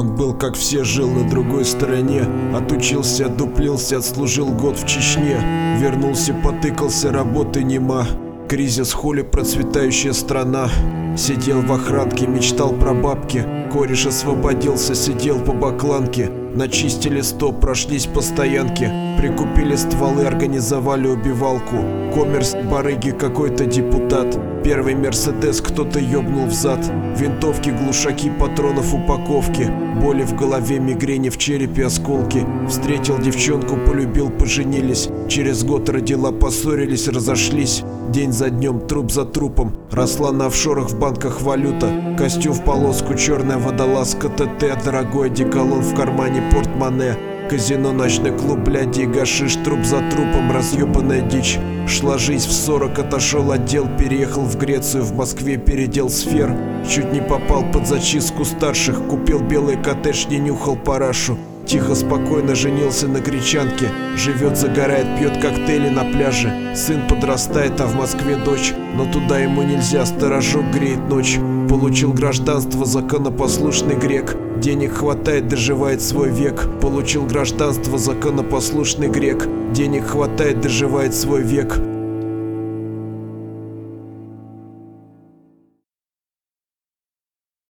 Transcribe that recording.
Он был, как все, жил на другой стороне. Отучился, отдуплился, отслужил год в Чечне. Вернулся, потыкался, работы нема. Кризис, хули, процветающая страна. Сидел в охранке, мечтал про бабки. Кореш освободился, сидел по бакланке. Начистили стоп, прошлись по стоянке. Прикупили стволы, организовали убивалку. Коммерс, барыги, какой-то депутат. Первый Мерседес кто-то ёбнул взад. Винтовки, глушаки, патронов, упаковки. Боли в голове, мигрени в черепе, осколки. Встретил девчонку, полюбил, поженились. Через год родила, поссорились, разошлись. День за днем, труп за трупом. Росла на офшорах, в банках валюта. Костюм в полоску, черная водолазка, ТТ. Дорогой одеколон в кармане, портмоне. Казино, ночной клуб, бляди и гашиш. Труп за трупом, разъебанная дичь. Шла жизнь в 40, отошел отдел. Переехал в Грецию, в Москве передел сфер. Чуть не попал под зачистку старших. Купил белый коттедж, не нюхал парашу. Тихо, спокойно женился на гречанке. Живет, загорает, пьет коктейли на пляже. Сын подрастает, а в Москве дочь. Но туда ему нельзя, сторожок греет ночь. Получил гражданство, законопослушный грек. Денег хватает, доживает свой век. Получил гражданство, законопослушный грек. Денег хватает, доживает свой век.